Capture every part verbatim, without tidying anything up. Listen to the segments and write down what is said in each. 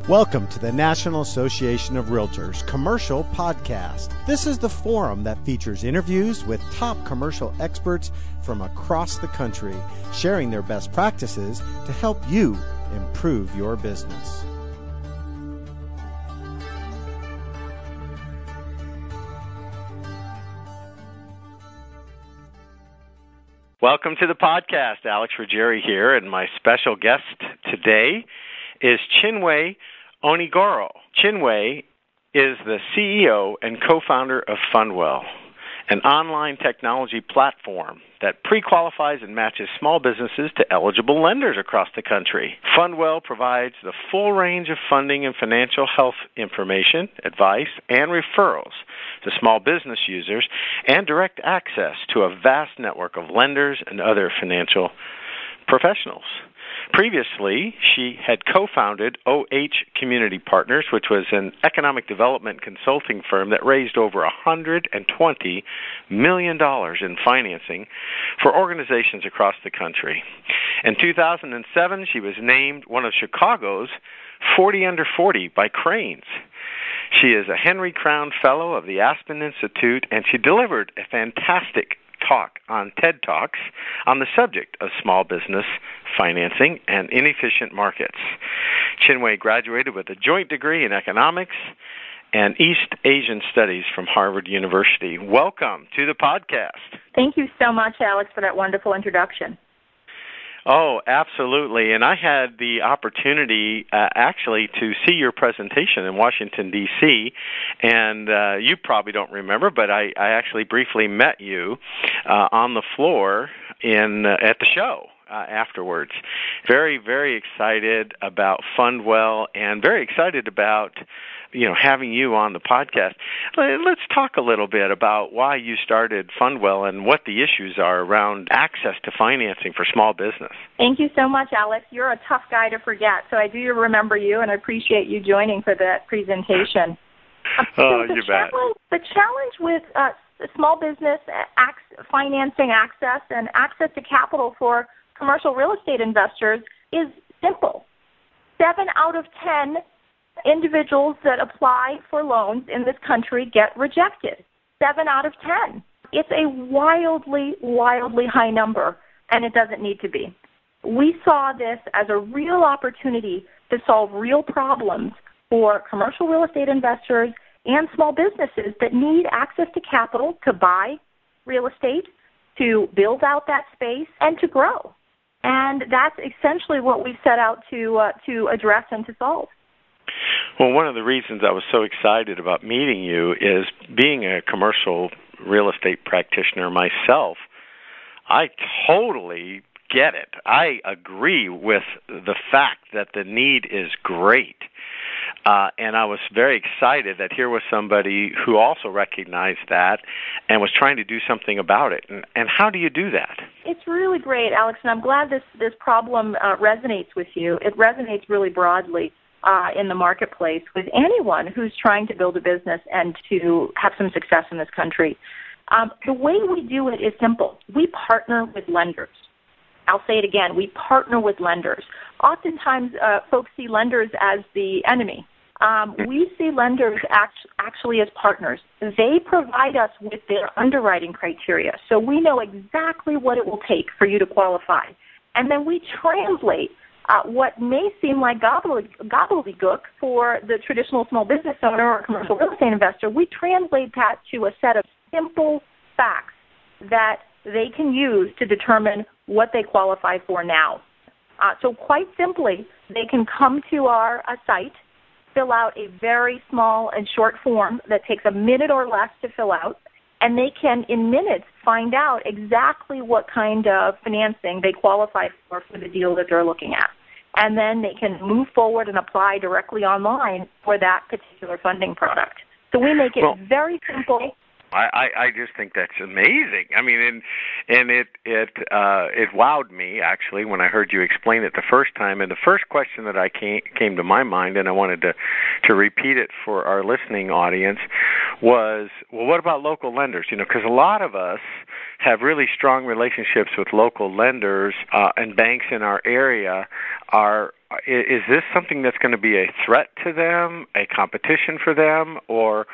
Welcome to the National Association of Realtors Commercial Podcast. This is the forum that features interviews with top commercial experts from across the country, sharing their best practices to help you improve your business. Welcome to the podcast. Alex Ruggieri here, and my special guest today is Chinwe Onigoro. Chinwe is the C E O and co-founder of Fundwell, an online technology platform that pre-qualifies and matches small businesses to eligible lenders across the country. Fundwell provides the full range of funding and financial health information, advice, and referrals to small business users and direct access to a vast network of lenders and other financial professionals. Previously, she had co-founded O H Community Partners, which was an economic development consulting firm that raised over one hundred twenty million dollars in financing for organizations across the country. In two thousand seven, she was named one of Chicago's forty under forty by Crain's. She is a Henry Crown Fellow of the Aspen Institute, and she delivered a fantastic talk on TED Talks on the subject of small business financing and inefficient markets. Chinwe graduated with a joint degree in economics and East Asian Studies from Harvard University. Welcome to the podcast. Thank you so much, Alex, for that wonderful introduction. Oh, absolutely. And I had the opportunity uh, actually to see your presentation in Washington, D C, and uh, you probably don't remember, but I, I actually briefly met you uh, on the floor in uh, at the show. Uh, afterwards. Very, very excited about Fundwell and very excited about, you know, having you on the podcast. Let's talk a little bit about why you started Fundwell and what the issues are around access to financing for small business. Thank you so much, Alex. You're a tough guy to forget, so I do remember you, and I appreciate you joining for that presentation. Oh, so you bet. The challenge with uh, small business ac- financing access and access to capital for commercial real estate investors is simple. Seven out of ten individuals that apply for loans in this country get rejected. Seven out of ten. It's a wildly, wildly high number, and it doesn't need to be. We saw this as a real opportunity to solve real problems for commercial real estate investors and small businesses that need access to capital to buy real estate, to build out that space, and to grow. And that's essentially what we set out to uh, to address and to solve. Well, one of the reasons I was so excited about meeting you is being a commercial real estate practitioner myself, I totally get it. I agree with the fact that the need is great. Uh, and I was very excited that here was somebody who also recognized that and was trying to do something about it. And, and how do you do that? It's really great, Alex, and I'm glad this, this problem uh, resonates with you. It resonates really broadly uh, in the marketplace with anyone who's trying to build a business and to have some success in this country. Um, the way we do it is simple. We partner with lenders. I'll say it again. We partner with lenders. Oftentimes, uh, folks see lenders as the enemy. Um, we see lenders act- actually as partners. They provide us with their underwriting criteria, so we know exactly what it will take for you to qualify. And then we translate uh, what may seem like gobbledygook gobbledygook for the traditional small business owner or commercial real estate investor. We translate that to a set of simple facts that they can use to determine what they qualify for now. Uh, so quite simply, they can come to our uh, site, fill out a very small and short form that takes a minute or less to fill out, and they can, in minutes, find out exactly what kind of financing they qualify for for the deal that they're looking at. And then they can move forward and apply directly online for that particular funding product. So we make it well, very simple I, I, I just think that's amazing. I mean, and and it it uh, it wowed me actually when I heard you explain it the first time. And the first question that I came came to my mind, and I wanted to to repeat it for our listening audience, was, well, what about local lenders? You know, because a lot of us have really strong relationships with local lenders uh, and banks in our area. Are is this something that's going to be a threat to them, a competition for them, or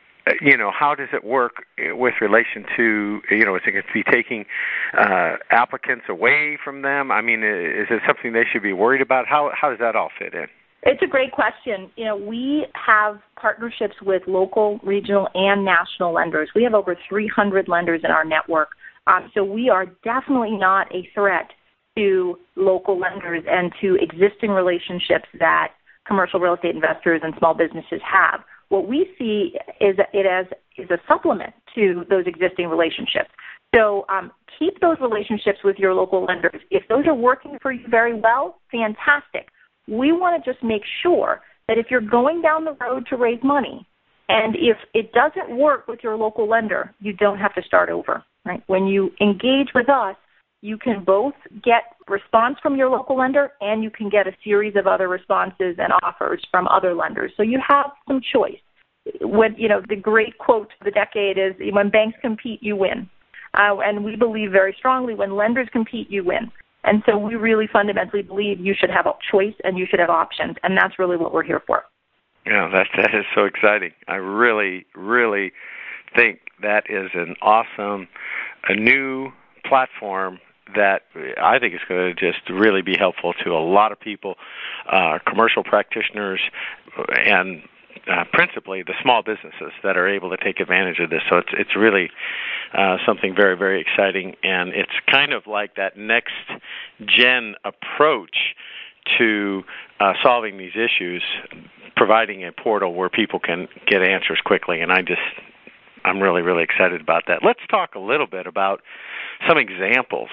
you know, how does it work with relation to, you know, is it going to be taking uh, applicants away from them? I mean, is it something they should be worried about? How how does that all fit in? It's a great question. You know, we have partnerships with local, regional, and national lenders. We have over three hundred lenders in our network. Um, so we are definitely not a threat to local lenders and to existing relationships that commercial real estate investors and small businesses have. What we see is it as is a supplement to those existing relationships. So um, keep those relationships with your local lenders. If those are working for you very well, fantastic. We want to just make sure that if you're going down the road to raise money, and if it doesn't work with your local lender, you don't have to start over. Right? When you engage with us, you can both get response from your local lender and you can get a series of other responses and offers from other lenders. So you have some choice. When, you know, the great quote of the decade is, when banks compete, you win. Uh, and we believe very strongly when lenders compete, you win. And so we really fundamentally believe you should have a choice and you should have options. And that's really what we're here for. Yeah, that, that is so exciting. I really, really think that is an awesome, a new platform that I think is going to just really be helpful to a lot of people, uh, commercial practitioners, and uh, principally the small businesses that are able to take advantage of this. So it's it's really uh, something very, very exciting, and it's kind of like that next gen approach to uh, solving these issues, providing a portal where people can get answers quickly. And I just I'm really, really excited about that. Let's talk a little bit about some examples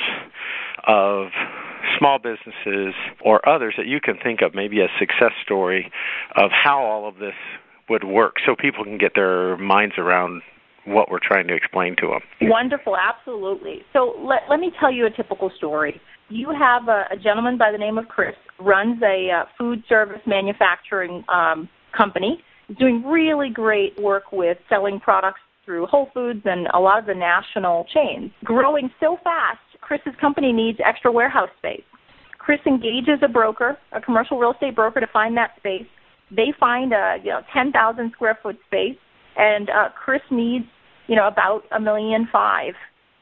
of small businesses or others that you can think of, maybe a success story of how all of this would work so people can get their minds around what we're trying to explain to them. Wonderful, absolutely. So let, let me tell you a typical story. You have a, a gentleman by the name of Chris, runs a uh, food service manufacturing um, company. He's doing really great work with selling products through Whole Foods and a lot of the national chains. Growing so fast, Chris's company needs extra warehouse space. Chris engages a broker, a commercial real estate broker, to find that space. They find a you know ten thousand square foot space, and uh, Chris needs you know about a million five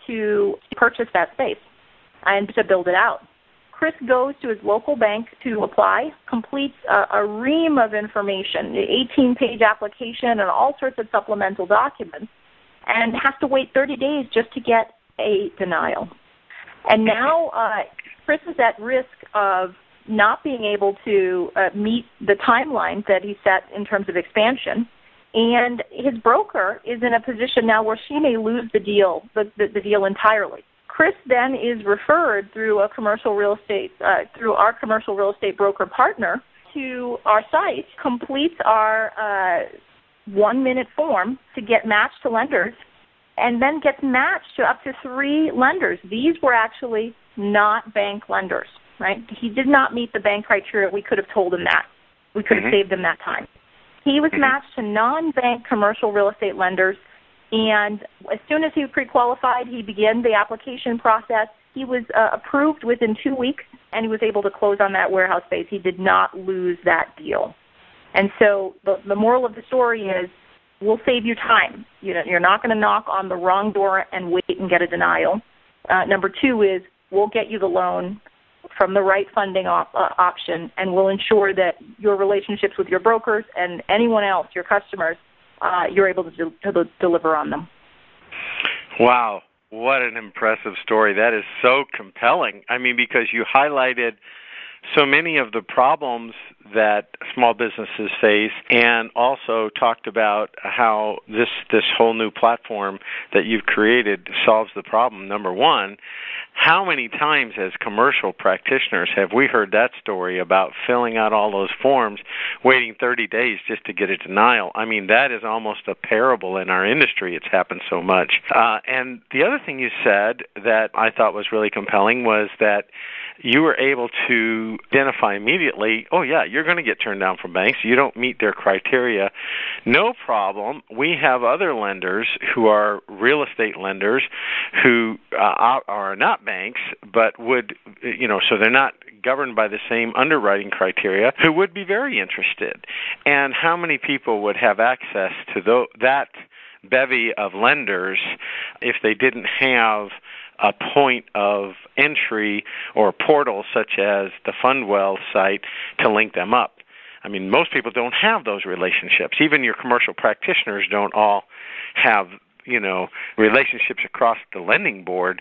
to purchase that space and to build it out. Chris goes to his local bank to apply, completes a, a ream of information, eighteen page application and all sorts of supplemental documents, and has to wait thirty days just to get a denial. And now uh, Chris is at risk of not being able to uh, meet the timelines that he set in terms of expansion, and his broker is in a position now where she may lose the deal, the, the, the deal entirely. Chris then is referred through a commercial real estate, uh, through our commercial real estate broker partner to our site, completes our uh, one-minute form to get matched to lenders, and then gets matched to up to three lenders. These were actually not bank lenders, right? He did not meet the bank criteria. We could have told him that. We could have mm-hmm. saved him that time. He was mm-hmm. matched to non-bank commercial real estate lenders, and as soon as he was pre-qualified, he began the application process. He was uh, approved within two weeks, and he was able to close on that warehouse space. He did not lose that deal. And so the, the moral of the story is, we'll save you time. You know, you're not going to knock on the wrong door and wait and get a denial. Uh, number two is, we'll get you the loan from the right funding op- uh, option, and we'll ensure that your relationships with your brokers and anyone else, your customers, Uh, you're able to, de- to deliver on them. Wow, what an impressive story. That is so compelling. I mean, because you highlighted so many of the problems that small businesses face, and also talked about how this this whole new platform that you've created solves the problem. Number one, how many times as commercial practitioners have we heard that story about filling out all those forms waiting thirty days just to get a denial. I mean, that is almost a parable in our industry. It's happened so much. Uh, and the other thing you said that I thought was really compelling was that you were able to identify immediately, oh, yeah, you're going to get turned down from banks. You don't meet their criteria. No problem. We have other lenders who are real estate lenders who uh, are not banks, but would, you know, so they're not governed by the same underwriting criteria, who would be very interested. And how many people would have access to th- that bevy of lenders if they didn't have a point of entry or a portal such as the Fundwell site to link them up? I mean, most people don't have those relationships. Even your commercial practitioners don't all have, you know, relationships across the lending board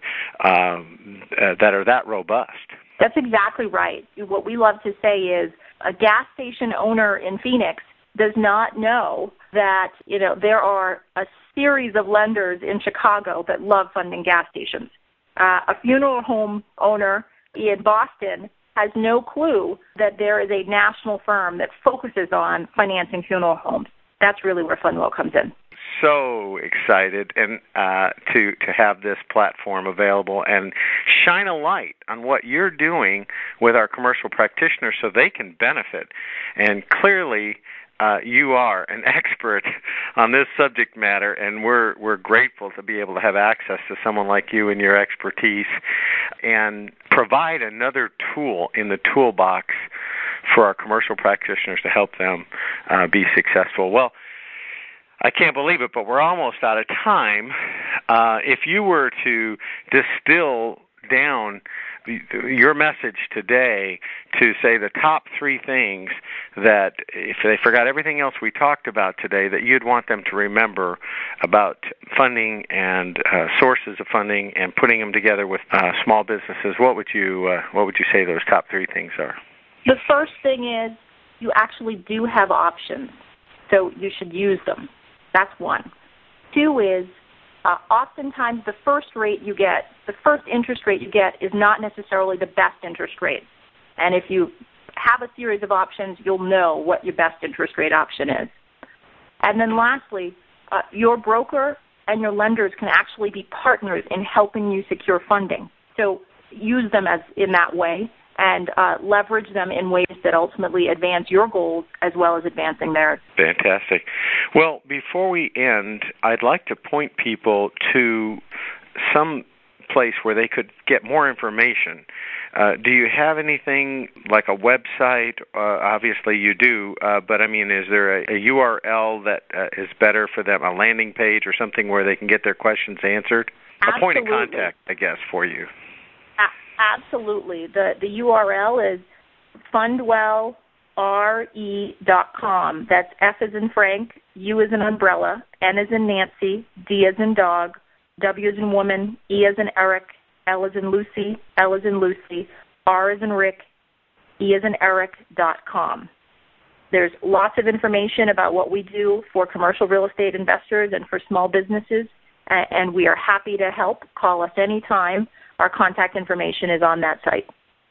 um, uh, that are that robust. That's exactly right. What we love to say is a gas station owner in Phoenix does not know that, you know, there are a series of lenders in Chicago that love funding gas stations. Uh, a funeral home owner in Boston has no clue that there is a national firm that focuses on financing funeral homes. That's really where Fundwell comes in. So excited and uh, to to have this platform available and shine a light on what you're doing with our commercial practitioners so they can benefit. And clearly, uh, you are an expert on this subject matter, and we're we're grateful to be able to have access to someone like you and your expertise, and provide another tool in the toolbox for our commercial practitioners to help them uh, be successful. Well, I can't believe it, but we're almost out of time. Uh, if you were to distill down your message today to say the top three things that, if they forgot everything else we talked about today, that you'd want them to remember about funding and uh, sources of funding and putting them together with uh, small businesses, what would you uh, what would you say those top three things are? The first thing is you actually do have options, so you should use them. That's one. Two is uh, oftentimes the first rate you get, the first interest rate you get is not necessarily the best interest rate. And if you have a series of options, you'll know what your best interest rate option is. And then lastly, uh, your broker and your lenders can actually be partners in helping you secure funding. So use them as in that way and uh, leverage them in ways that ultimately advance your goals as well as advancing theirs. Fantastic. Well, before we end, I'd like to point people to some place where they could get more information. Uh, do you have anything like a website? Uh, obviously you do, uh, but I mean, is there a, a U R L that uh, is better for them, a landing page or something where they can get their questions answered? Absolutely. A point of contact, I guess, for you. Absolutely. The the U R L is fundwell r e dot com. That's F as in Frank, U as in umbrella, N as in Nancy, D as in dog, W as in woman, E as in Eric, L as in Lucy, L as in Lucy, R as in Rick, E as in Eric dot com. There's lots of information about what we do for commercial real estate investors and for small businesses, and we are happy to help. Call us anytime. Our contact information is on that site.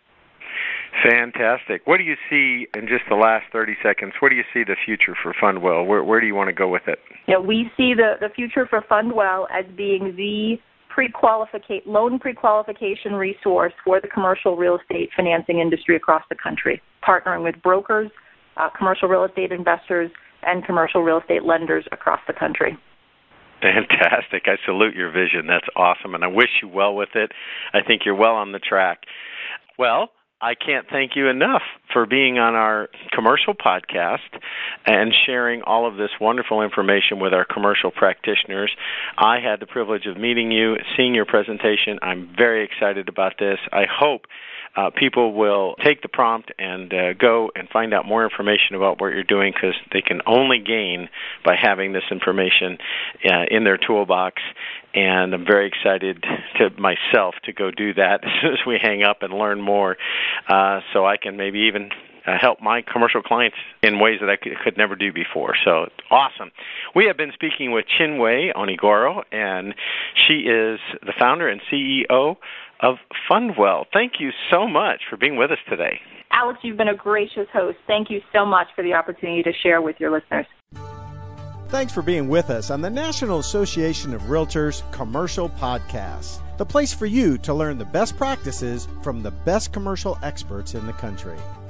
Fantastic. What do you see in just the last thirty seconds? What do you see the future for Fundwell? Where, where do you want to go with it? You know, we see the, the future for Fundwell as being the pre-qualification, loan pre-qualification resource for the commercial real estate financing industry across the country, partnering with brokers, uh, commercial real estate investors, and commercial real estate lenders across the country. Fantastic. I salute your vision. That's awesome, and I wish you well with it. I think you're well on the track. Well, I can't thank you enough for being on our commercial podcast and sharing all of this wonderful information with our commercial practitioners. I had the privilege of meeting you, seeing your presentation. I'm very excited about this. I hope uh, people will take the prompt and uh, go and find out more information about what you're doing, because they can only gain by having this information uh, in their toolbox. And I'm very excited to myself to go do that as soon as we hang up and learn more, uh, so I can maybe even uh, help my commercial clients in ways that I could, could never do before. So awesome. We have been speaking with Chinwe Onigoro, and she is the founder and C E O of Fundwell. Thank you so much for being with us today. Alex, you've been a gracious host. Thank you so much for the opportunity to share with your listeners. Thanks for being with us on the National Association of Realtors Commercial Podcast, the place for you to learn the best practices from the best commercial experts in the country.